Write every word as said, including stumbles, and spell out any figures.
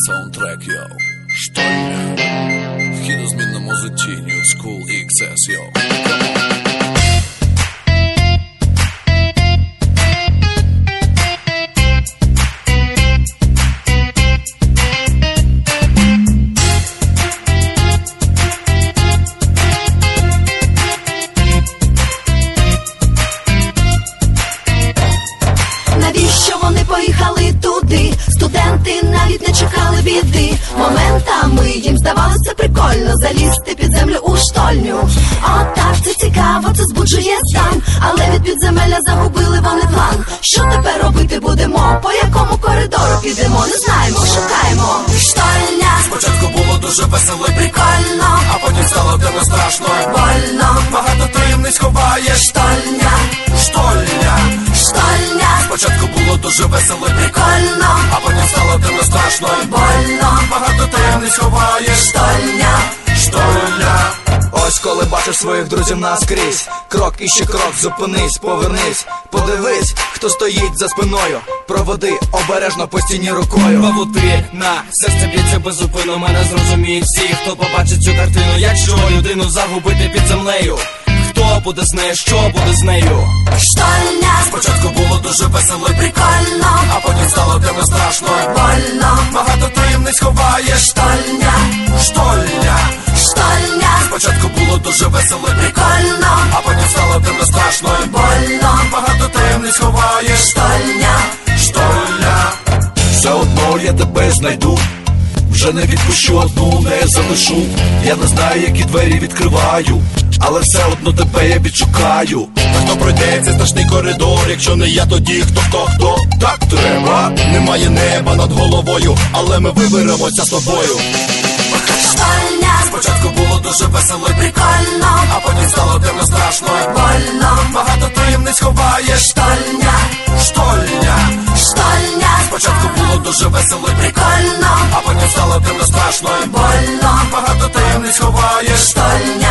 Саундтрек, йоу. Штольня. Вхід у змін на музиці, New School ікс ес, йоу. Навіщо вони поїхали туди? Студенти навіть не чекали біди. Моментами їм здавалося прикольно залізти під землю у штольню. О, так, це цікаво, це збуджує стан. Але від підземелля загубили вони план. Що тепер робити будемо? По якому коридору підемо? Не знаємо, шукаємо. Штольня. Спочатку було дуже весело і Прикольно, а потім стало темно, страшно і больно. багато таємниць ховає Штольня, штольня. штольня. Спочатку було дуже весело і Прикольно, а потім стало темно, страшно і больно. багато таємниць ховає Штольня. штольня. Ось коли бачиш своїх друзів наскрізь, крок і ще крок, зупинись, повернись, подивись, хто стоїть за спиною, проводи обережно по стіні рукою. Павути на серце б'ється безупинно, мене зрозуміють всі, хто побачить цю картину. Якщо людину загубити під землею, хто буде з нею, що буде з нею? Штольня. Спочатку було дуже весело і Прикольно, а потім стало темно, страшно і больно. багато таємниць ховає Штольня, штольня. штольня. Спочатку було дуже весело і Прикольно, а потім стало темно, страшно і больно. багато таємниць ховає Штольня, штольня. Все одно я тебе знайду, вже не відпущу, одну не залишу. Я не знаю, які двері відкриваю, але все одно тебе я відшукаю. Та хто пройде цей страшний коридор? Якщо не я, тоді хто, хто, хто? Так треба. Немає неба над головою, але ми виберемося з тобою. штольня. Спочатку було дуже весело і Прикольно, а потім стало темно, страшно і больно. багато таємниць ховає Штольня, штольня. штольня. Спочатку було дуже весело і Прикольно, а потім стало темно, страшно і больно. багато таємниць ховає Штольня.